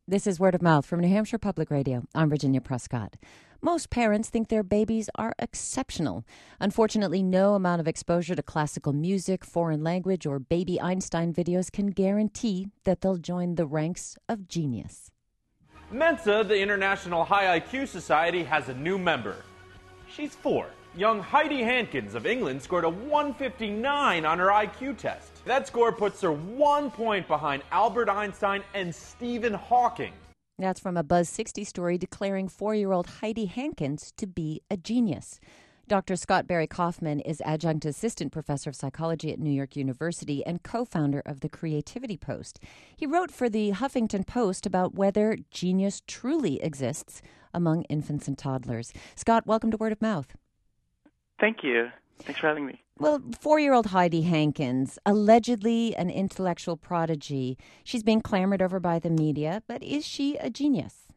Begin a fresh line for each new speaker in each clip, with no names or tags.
This is Word of Mouth from New Hampshire Public Radio. I'm Virginia Prescott. Most parents think their babies are exceptional. Unfortunately, no amount of exposure to classical music, foreign language, or baby Einstein videos can guarantee that they'll join the ranks of genius.
Mensa, the International High IQ Society, has a new member. She's 4. Young Heidi Hankins of England scored a 159 on her IQ test. That score puts her 1 point behind Albert Einstein and Stephen Hawking.
That's from a Buzz 60 story declaring 4-year-old Heidi Hankins to be a genius. Dr. Scott Barry Kaufman is adjunct assistant professor of psychology at New York University and co-founder of the Creativity Post. He wrote for the Huffington Post about whether genius truly exists among infants and toddlers. Scott, welcome to Word of Mouth.
Thank you. Thanks for having me.
Well, 4-year-old Heidi Hankins, allegedly an intellectual prodigy. She's being clamored over by the media, but is she a genius?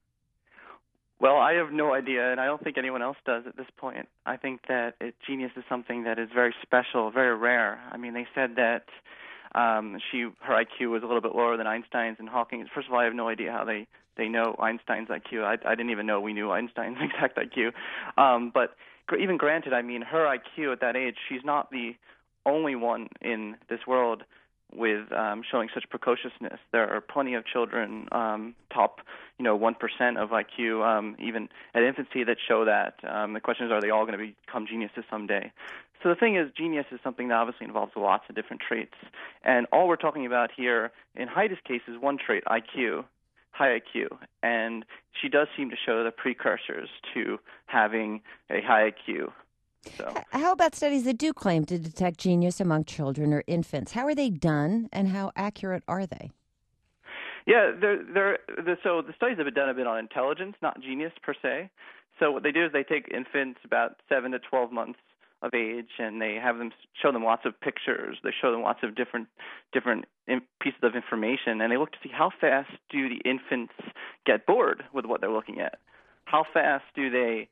Well, I have no idea, and I don't think anyone else does at this point. I think that genius is something that is very special, very rare. I mean, they said that her IQ was a little bit lower than Einstein's and Hawking's. First of all, I have no idea how they know Einstein's IQ. I didn't even know we knew Einstein's exact IQ. But even granted, I mean, her IQ at that age, she's not the only one in this world with showing such precociousness. There are plenty of children, top 1% of IQ, even at infancy, that show that. The question is, are they all going to become geniuses someday? So the thing is, genius is something that obviously involves lots of different traits. And all we're talking about here, in Heidi's case, is one trait, IQ, high IQ. And she does seem to show the precursors to having a high IQ. So,
how about studies that do claim to detect genius among children or infants? How are they done, and how accurate are they?
Yeah, so the studies have been done a bit on intelligence, not genius per se. So what they do is they take infants about 7 to 12 months of age, and they have them show them lots of pictures. They show them lots of different pieces of information, and they look to see how fast do the infants get bored with what they're looking at. How fast do they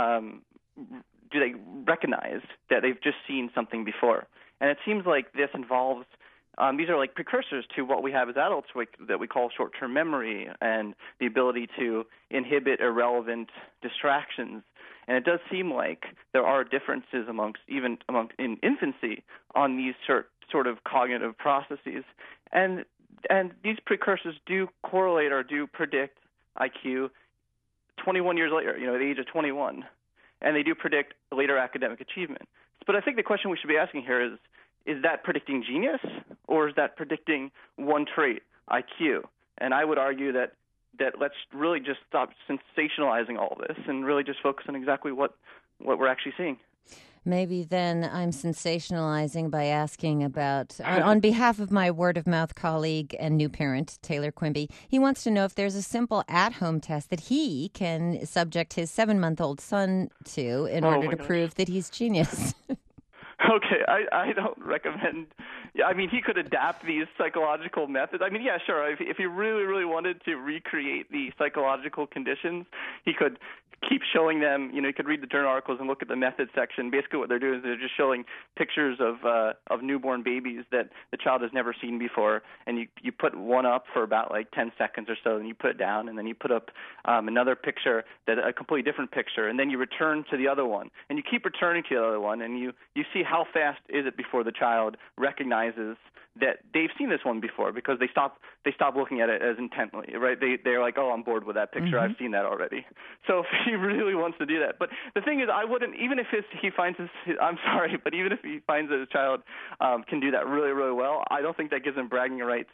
recognize that they've just seen something before? And it seems like this involves these are like precursors to what we have as adults that we call short-term memory and the ability to inhibit irrelevant distractions. And it does seem like there are differences in infancy on these sort of cognitive processes. And these precursors do correlate or do predict IQ 21 years later, at the age of 21. And they do predict later academic achievement. But I think the question we should be asking here is that predicting genius, or is that predicting one trait, IQ? And I would argue that let's really just stop sensationalizing all this and really just focus on exactly what we're actually seeing.
Maybe then I'm sensationalizing by asking about, on behalf of my Word of Mouth colleague and new parent, Taylor Quimby, he wants to know if there's a simple at-home test that he can subject his 7-month-old son to in order to prove that he's genius.
Okay, I don't recommend. Yeah, I mean, he could adapt these psychological methods. I mean, yeah, sure. If he really, really wanted to recreate the psychological conditions, he could keep showing them. He could read the journal articles and look at the methods section. Basically, what they're doing is they're just showing pictures of newborn babies that the child has never seen before, and you put one up for about like 10 seconds or so, and you put it down, and then you put up another picture, a completely different picture, and then you return to the other one, and you keep returning to the other one, and you see how fast is it before the child recognizes that they've seen this one before, because they stop looking at it as intently, right? They're like, oh, I'm bored with that picture. I've seen that already. So if he really wants to do that, but the thing is, I wouldn't, even if he finds I'm sorry, but even if he finds that his child can do that really, really well, I don't think that gives him bragging rights,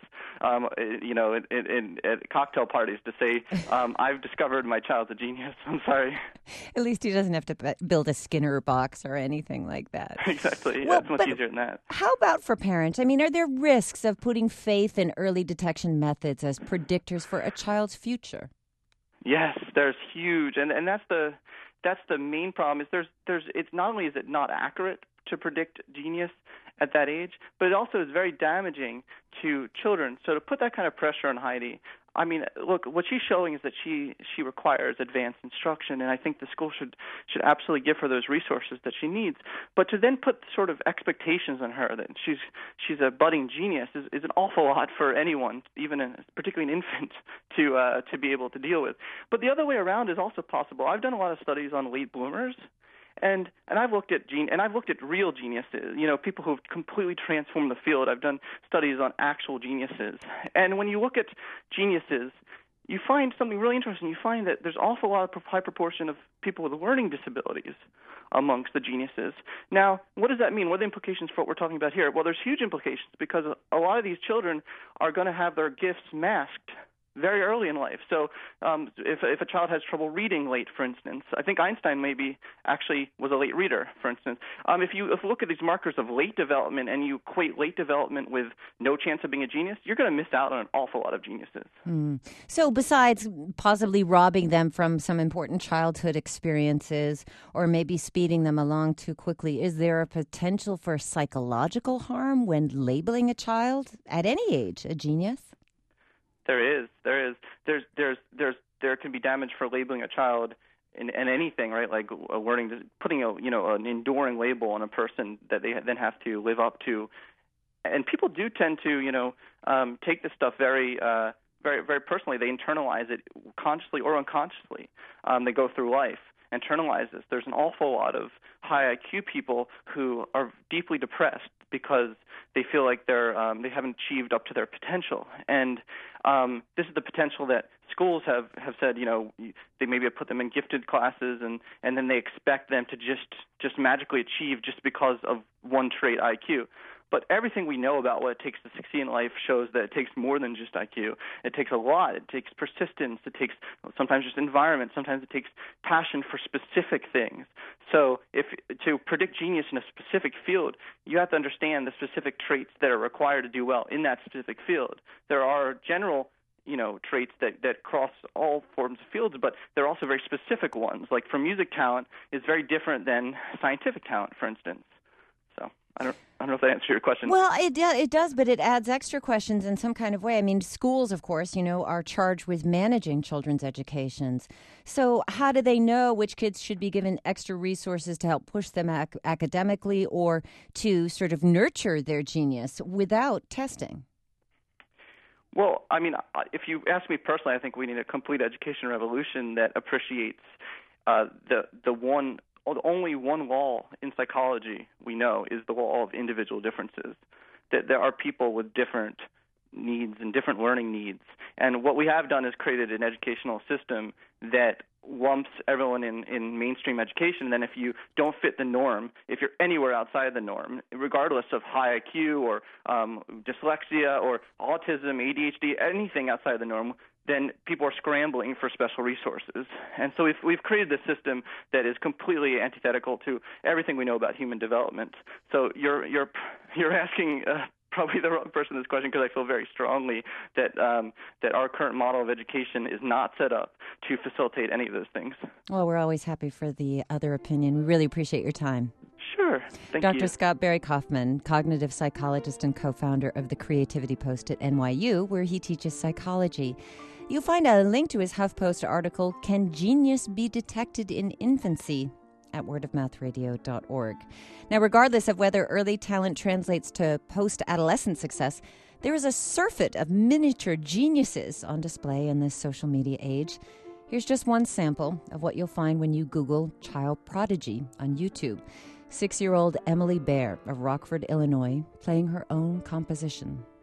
at cocktail parties to say, I've discovered my child's a genius. I'm sorry.
At least he doesn't have to build a Skinner box or anything like that.
Exactly. Yeah, it's much easier than that.
How about for parents? I mean, are there risks of putting faith in early detection methods as predictors for a child's future?
Yes, there's huge, and that's the main problem. Is there's it's not only is it not accurate to predict genius, at that age, but it also is very damaging to children. So to put that kind of pressure on Heidi, I mean, look, what she's showing is that she requires advanced instruction, and I think the school should absolutely give her those resources that she needs. But to then put sort of expectations on her that she's a budding genius is an awful lot for anyone, particularly an infant, to be able to deal with. But the other way around is also possible. I've done a lot of studies on late bloomers. And I've looked at real geniuses, people who've completely transformed the field. I've done studies on actual geniuses. And when you look at geniuses, you find something really interesting. You find that there's an awful lot of high proportion of people with learning disabilities amongst the geniuses. Now, what does that mean? What are the implications for what we're talking about here? Well, there's huge implications because a lot of these children are going to have their gifts masked very early in life. So if a child has trouble reading late, for instance, I think Einstein maybe actually was a late reader, for instance. If you look at these markers of late development and you equate late development with no chance of being a genius, you're going to miss out on an awful lot of geniuses.
So besides possibly robbing them from some important childhood experiences or maybe speeding them along too quickly, is there a potential for psychological harm when labeling a child at any age a genius?
There is. There can be damage for labeling a child in anything, right? Like putting an enduring label on a person that they then have to live up to. And people do tend to, take this stuff very, very personally. They internalize it consciously or unconsciously. They go through life, internalize this. There's an awful lot of high IQ people who are deeply depressed because they feel like they haven't achieved up to their potential. And this is the potential that schools have said, they maybe have put them in gifted classes and then they expect them to just magically achieve just because of one trait, IQ. But everything we know about what it takes to succeed in life shows that it takes more than just IQ. It takes a lot. It takes persistence. It takes sometimes just environment. Sometimes it takes passion for specific things. So to predict genius in a specific field, you have to understand the specific traits that are required to do well in that specific field. There are general traits that cross all forms of fields, but there are also very specific ones. Like for music talent is very different than scientific talent, for instance. So I don't know if that answers your question.
Well, it does, but it adds extra questions in some kind of way. I mean, schools, of course, are charged with managing children's educations. So how do they know which kids should be given extra resources to help push them academically or to sort of nurture their genius without testing?
Well, I mean, if you ask me personally, I think we need a complete education revolution that appreciates the only one law in psychology we know is the law of individual differences, that there are people with different needs and different learning needs. And what we have done is created an educational system that lumps everyone in mainstream education. And then if you don't fit the norm, if you're anywhere outside the norm, regardless of high IQ or dyslexia or autism, ADHD, anything outside the norm, then people are scrambling for special resources. And so we've created this system that is completely antithetical to everything we know about human development. So you're asking probably the wrong person this question because I feel very strongly that our current model of education is not set up to facilitate any of those things.
Well, we're always happy for the other opinion. We really appreciate your time.
Sure. Thank you.
Dr. Scott Barry Kaufman, cognitive psychologist and co-founder of the Creativity Post at NYU, where he teaches psychology. You'll find a link to his HuffPost article, Can Genius Be Detected in Infancy? At wordofmouthradio.org. Now, regardless of whether early talent translates to post-adolescent success, there is a surfeit of miniature geniuses on display in this social media age. Here's just one sample of what you'll find when you Google child prodigy on YouTube. 6-year-old Emily Baer of Rockford, Illinois, playing her own composition.